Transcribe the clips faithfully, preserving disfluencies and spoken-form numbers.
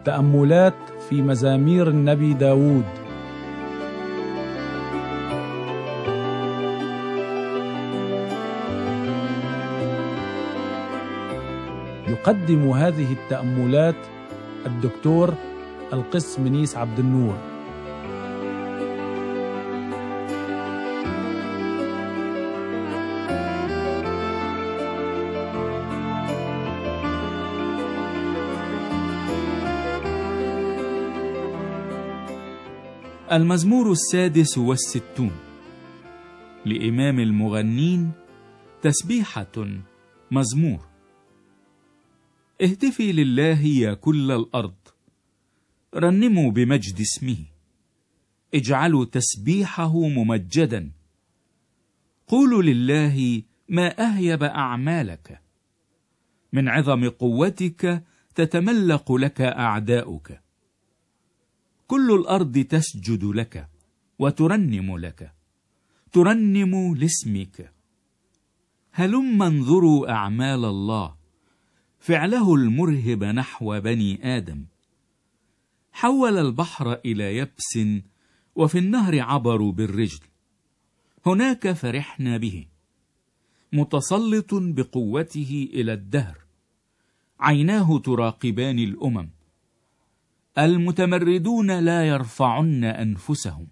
تأملات في مزامير النبي داود. يقدم هذه التأملات الدكتور القس منيس عبد النور. المزمور السادس والستون لإمام المغنين، تسبيحة مزمور. اهتفي لله يا كل الأرض، رنموا بمجد اسمه، اجعلوا تسبيحه ممجدا. قولوا لله ما أهيب أعمالك، من عظم قوتك تتملق لك أعداؤك. كل الأرض تسجد لك وترنم لك، ترنم لاسمك. هلم انظروا أعمال الله، فعله المرهب نحو بني آدم. حول البحر إلى يبس، وفي النهر عبروا بالرجل. هناك فرحنا به، متسلط بقوته إلى الدهر. عيناه تراقبان الأمم، المتمردون لا يرفعن أنفسهم.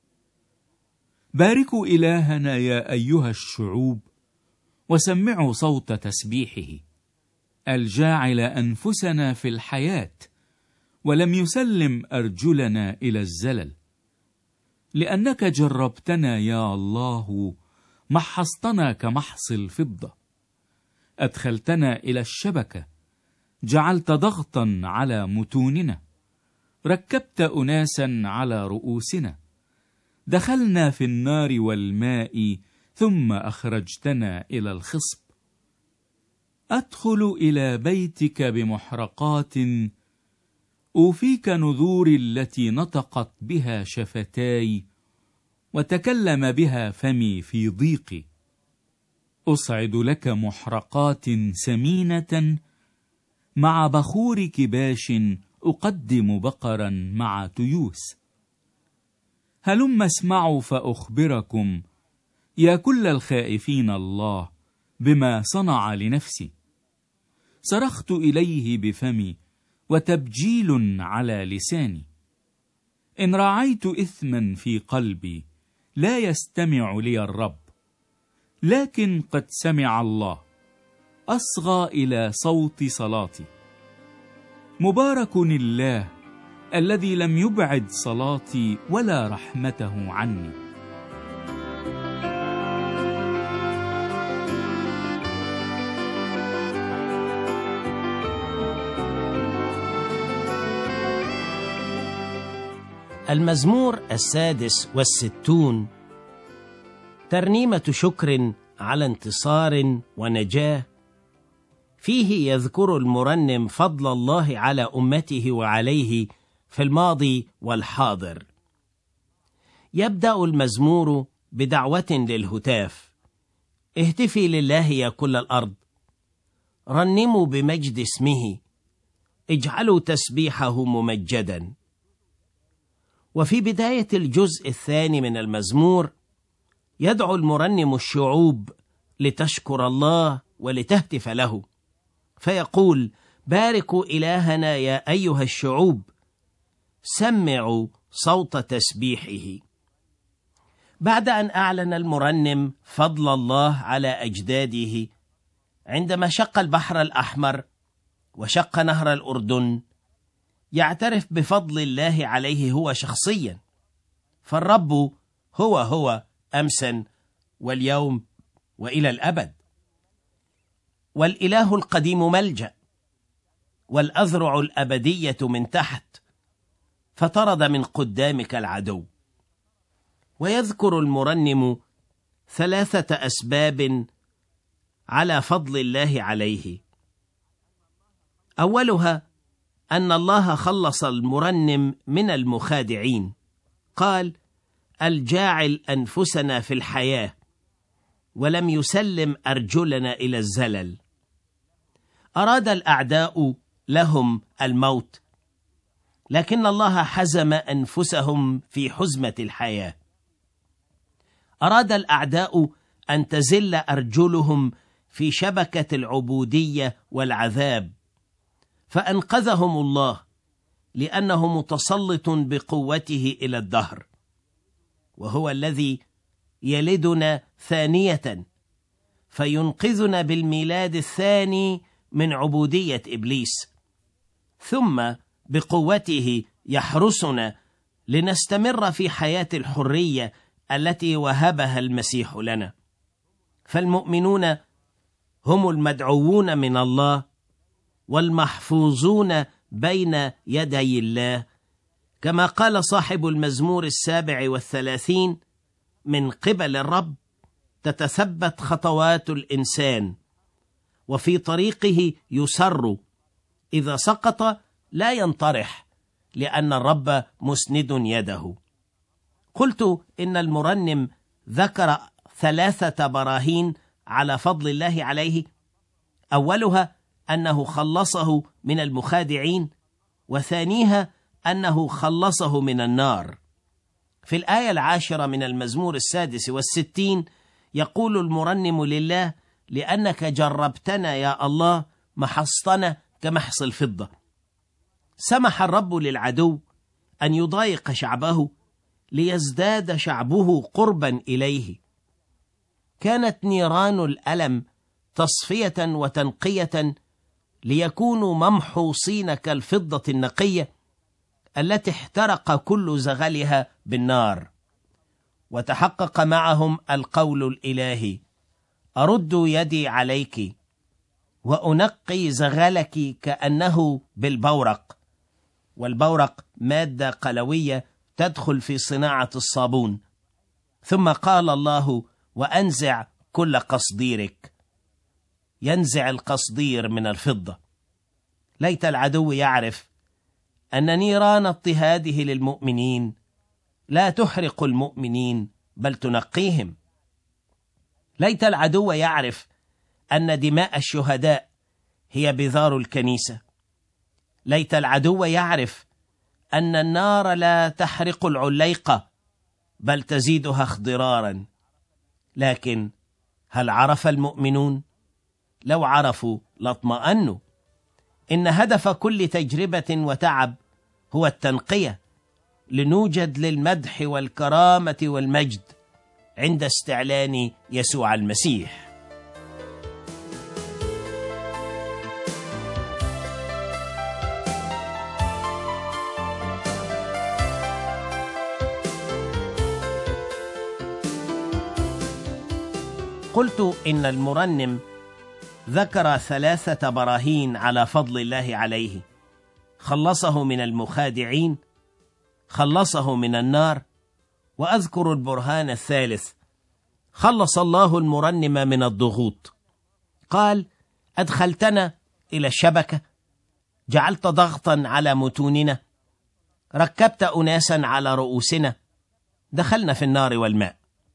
باركوا إلهنا يا أيها الشعوب، وسمعوا صوت تسبيحه. الجاعل أنفسنا في الحياة، ولم يسلم أرجلنا إلى الزلل. لأنك جربتنا يا الله، محصتنا كمحص الفضة. أدخلتنا إلى الشبكة، جعلت ضغطا على متوننا. ركبت أناسا على رؤوسنا، دخلنا في النار والماء، ثم أخرجتنا إلى الخصب. أدخل إلى بيتك بمحرقات، أوفيك نذوري التي نطقت بها شفتاي، وتكلم بها فمي في ضيقي. أصعد لك محرقات سمينة، مع بخور كباش أقدم بقرا مع تيوس. هلم اسمعوا فأخبركم يا كل الخائفين الله، بما صنع لنفسي. صرخت إليه بفمي، وتبجيل على لساني. إن راعيت إثما في قلبي، لا يستمع لي الرب. لكن قد سمع الله، أصغى إلى صوت صلاتي. مبارك الله الذي لم يبعد صلاتي ولا رحمته عني. المزمور السادس والستون، ترنيمة شكر على انتصار ونجاة. فيه يذكر المرنم فضل الله على أمته وعليه في الماضي والحاضر. يبدأ المزمور بدعوة للهتاف: اهتفي لله يا كل الأرض، رنموا بمجد اسمه، اجعلوا تسبيحه ممجدا. وفي بداية الجزء الثاني من المزمور يدعو المرنم الشعوب لتشكر الله ولتهتف له، فيقول: باركوا إلهنا يا أيها الشعوب، سمعوا صوت تسبيحه. بعد أن أعلن المرنم فضل الله على أجداده عندما شق البحر الأحمر وشق نهر الأردن، يعترف بفضل الله عليه هو شخصيا، فالرب هو هو أمسا واليوم وإلى الأبد، والإله القديم ملجأ، والأذرع الأبدية من تحت، فطرد من قدامك العدو. ويذكر المرنم ثلاثة أسباب على فضل الله عليه. أولها أن الله خلص المرنم من المخادعين. قال: الجاعل أنفسنا في الحياة، ولم يسلم أرجلنا إلى الزلل. أراد الأعداء لهم الموت، لكن الله حزم أنفسهم في حزمة الحياة. أراد الأعداء أن تزل أرجلهم في شبكة العبودية والعذاب، فأنقذهم الله لأنه متسلط بقوته إلى الدهر، وهو الذي يلدنا ثانية فينقذنا بالميلاد الثاني من عبودية إبليس، ثم بقوته يحرسنا لنستمر في حياة الحرية التي وهبها المسيح لنا. فالمؤمنون هم المدعوون من الله والمحفوظون بين يدي الله، كما قال صاحب المزمور السابع والثلاثين: من قبل الرب تتثبت خطوات الإنسان، وفي طريقه يسر، إذا سقط لا ينطرح، لأن الرب مسند يده. قلت إن المرنم ذكر ثلاثة براهين على فضل الله عليه، أولها أنه خلصه من المخادعين، وثانيها أنه خلصه من النار. في الآية العاشرة من المزمور السادس والستين يقول المرنم لله: لأنك جربتنا يا الله محصتنا كمحص الفضة. سمح الرب للعدو أن يضايق شعبه ليزداد شعبه قربا إليه. كانت نيران الألم تصفية وتنقية ليكونوا ممحوصين كالفضة النقية التي احترق كل زغلها بالنار. وتحقق معهم القول الإلهي: أرد يدي عليك وأنقي زغلك كأنه بالبورق. والبورق مادة قلوية تدخل في صناعة الصابون. ثم قال الله: وأنزع كل قصديرك. ينزع القصدير من الفضة. ليت العدو يعرف أن نيران اضطهاده للمؤمنين لا تحرق المؤمنين بل تنقيهم. ليت العدو يعرف أن دماء الشهداء هي بذار الكنيسة. ليت العدو يعرف أن النار لا تحرق العليقة بل تزيدها اخضرارا. لكن هل عرف المؤمنون؟ لو عرفوا لاطمأنوا. إن هدف كل تجربة وتعب هو التنقية، لنوجد للمدح والكرامة والمجد عند استعلان يسوع المسيح. قلت إن المرنم ذكر ثلاثة براهين على فضل الله عليه: خلصه من المخادعين، خلصه من النار، وأذكر البرهان الثالث: خلص الله المرنم من الضغوط. قال: أدخلتنا إلى الشبكة، جعلت ضغطا على متوننا، ركبت أناسا على رؤوسنا، دخلنا في النار والماء.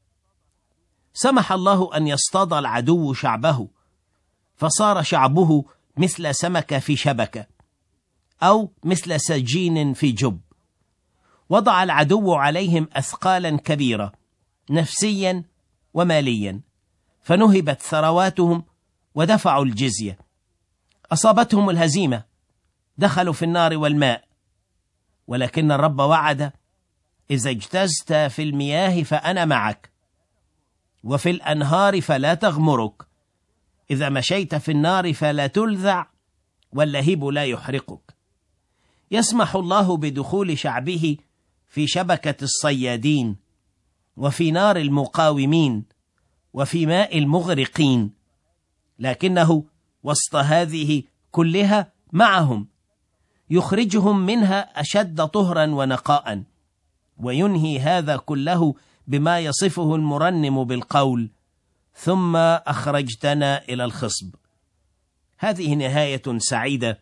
سمح الله أن يصطاد العدو شعبه، فصار شعبه مثل سمكة في شبكة، أو مثل سجين في جب. وضع العدو عليهم أثقالا كبيرة نفسيا وماليا، فنهبت ثرواتهم ودفعوا الجزية. أصابتهم الهزيمة، دخلوا في النار والماء. ولكن الرب وعد: إذا اجتزت في المياه فأنا معك، وفي الأنهار فلا تغمرك، إذا مشيت في النار فلا تلذع، واللهيب لا يحرقك. يسمح الله بدخول شعبه في شبكة الصيادين، وفي نار المقاومين، وفي ماء المغرقين، لكنه وسط هذه كلها معهم، يخرجهم منها أشد طهرا ونقاء. وينهي هذا كله بما يصفه المرنم بالقول: ثم أخرجتنا إلى الخصب. هذه نهاية سعيدة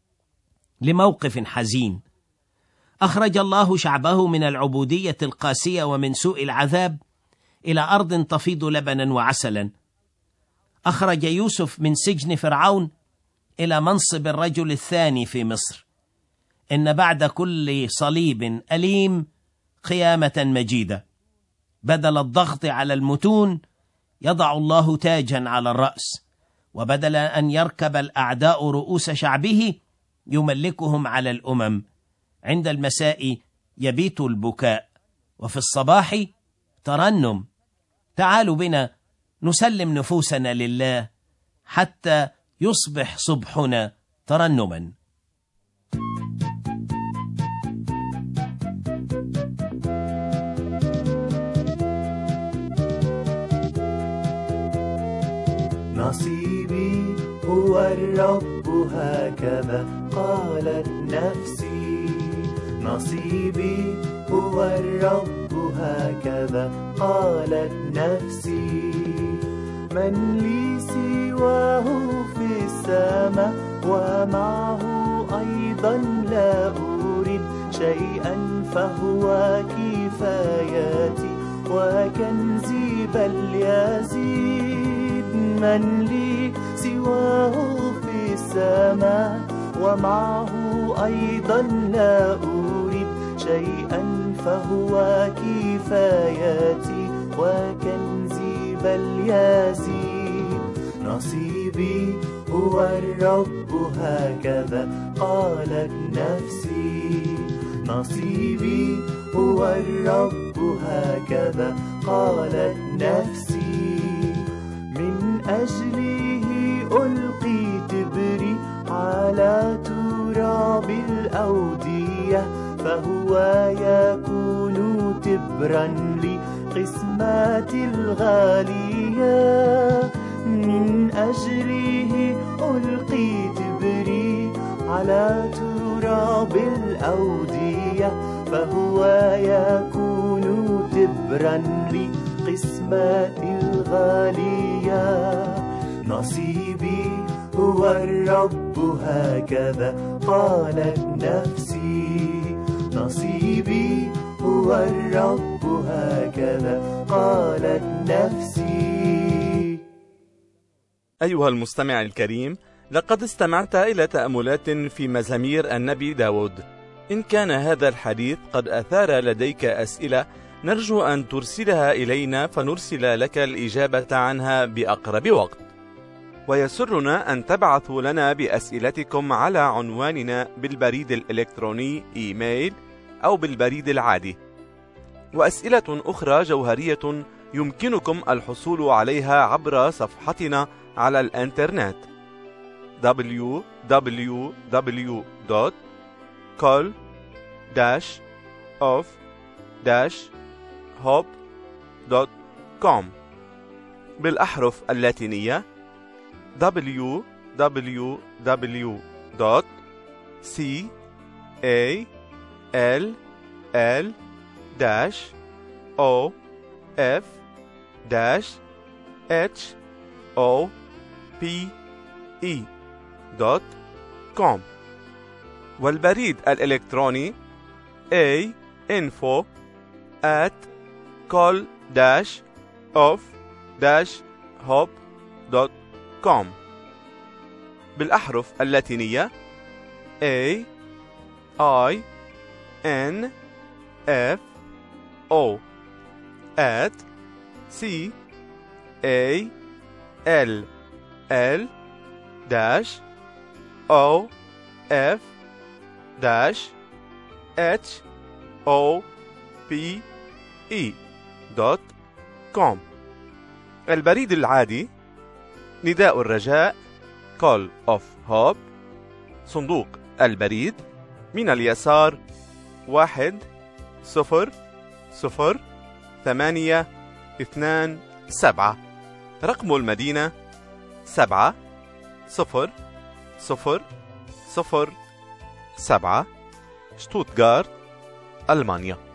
لموقف حزين. أخرج الله شعبه من العبودية القاسية ومن سوء العذاب إلى أرض تفيض لبنا وعسلا. أخرج يوسف من سجن فرعون إلى منصب الرجل الثاني في مصر. إن بعد كل صليب أليم قيامة مجيدة. بدل الضغط على المتون يضع الله تاجا على الرأس، وبدل أن يركب الأعداء رؤوس شعبه يملكهم على الأمم. عند المساء يبيت البكاء، وفي الصباح ترنم. تعالوا بنا نسلم نفوسنا لله حتى يصبح صبحنا ترنما. نصيبي هو الرب هكذا قالت نفسي، نصيبي هو الرب هكذا قالت نفسي. من لي سواه في السماء ومعه أيضا لا أريد شيئا، فهو كفايتي وكنزي بل يزيد. من لي سواه في السماء ومعه أيضا لا أريد شيئا، فهو كفايتي وكنزي بل يزيد. نصيبي هو الرب هكذا قالت نفسي، نصيبي هو الرب هكذا قالت نفسي. من أجله ألقيت بري على تراب الأودية، فهو يكون تبرا لقسماتي الغالية. من أجله ألقيت بري على تراب الأودية، فهو يكون تبرا لقسماتي الغالية. نصيبي هو الرب هكذا قالت نفسي، نصيبي هو الرب هكذا قالت نفسي. أيها المستمع الكريم، لقد استمعت إلى تأملات في مزامير النبي داود. إن كان هذا الحديث قد أثار لديك أسئلة، نرجو أن ترسلها إلينا فنرسل لك الإجابة عنها بأقرب وقت. ويسرنا أن تبعثوا لنا بأسئلتكم على عنواننا بالبريد الإلكتروني إيميل أو بالبريد العادي. وأسئلة أخرى جوهرية يمكنكم الحصول عليها عبر صفحتنا على الإنترنت دبليو دبليو دبليو دوت كول داش أوف داش هوب دوت كوم بالأحرف اللاتينية دبليو دبليو دبليو دوت سي إيه إل إل داش أو إف داش إتش أو بي إي دوت كوم. والبريد الإلكتروني A info at call dash of dash hop دوت كوم بالأحرف اللاتينية A I N F O at C A L L dash O F dash H O P E دوت كوم. البريد العادي نداء الرجاء Call of Hope، صندوق البريد من اليسار واحد صفر صفر ثمانية اثنان سبعة، رقم المدينة سبعة صفر صفر صفر سبعة، شتوتغارت، ألمانيا.